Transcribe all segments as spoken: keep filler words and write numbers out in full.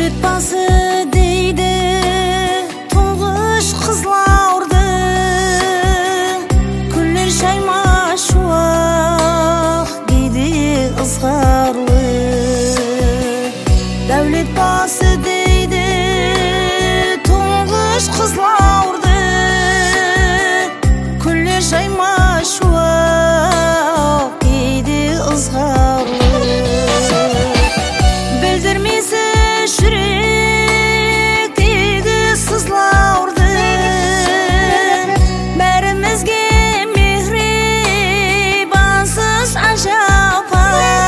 Дәулет басы дейді тұңғыш қызлаурды, күллер жайма шуақ дейді ызғарлы. Дәулет басы дейді тұңғыш қызлаурды, күллер жайма шуақ дейді ызғарлы. Білдірмесі жүректегі сызлаурды, бәрімізге мехрибансыз ажапа,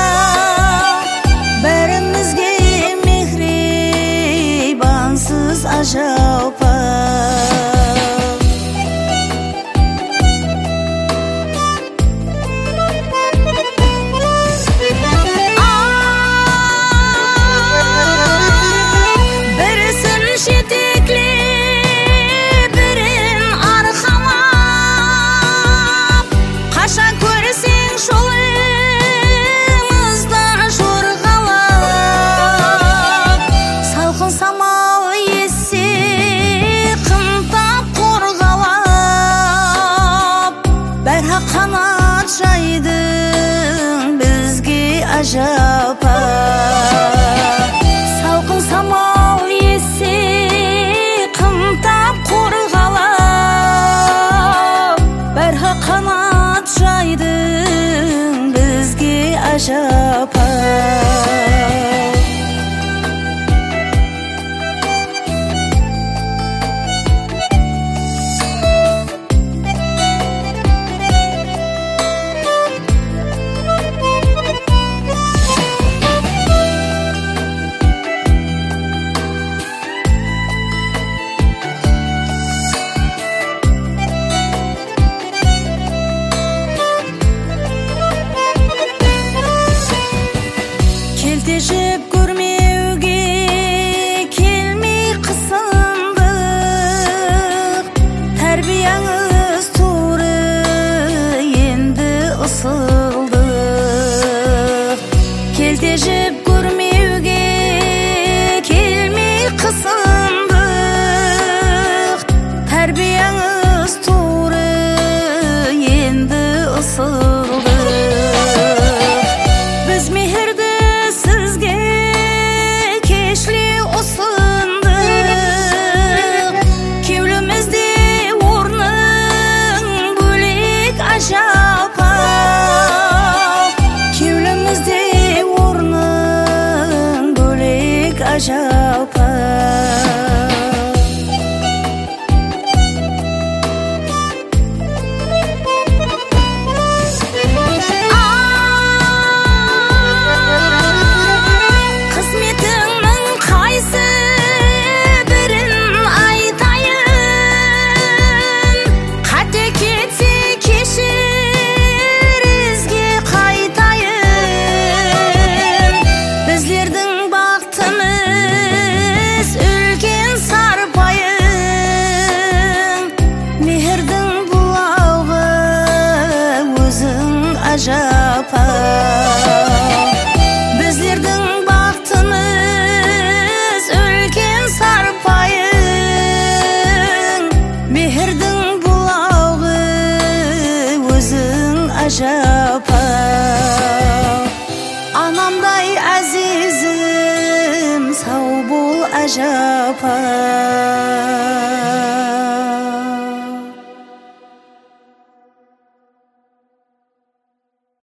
бәрімізге мехрибансыз ажапа. Қанат жайдың бізге ажапа, салқын самал есе қымтап қорғалап, бәрі қанат жайдың бізге ажапа. Келтешіп көрмеуге келмей қысындық, тәрбияңыз туры енді ысылдық. Келтешіп көрмеуге келмей қысындық, тәрбияңыз туры енді ысылдық. Біз мехірді ажапа, кеулімізде орның бөлек ажапа. Қызметіңнің қайсы бірін айтайын, қате кетсе кешірізге қайтайын. Біздердің бақытымыз үлкен сарпайын, мехірдің бұлауы өзің ажапа. Біздердің бақытымыз үлкен сарпайын, мехірдің бұлауы өзің ажапа. Анамдай әзизім, сау бол ажапа.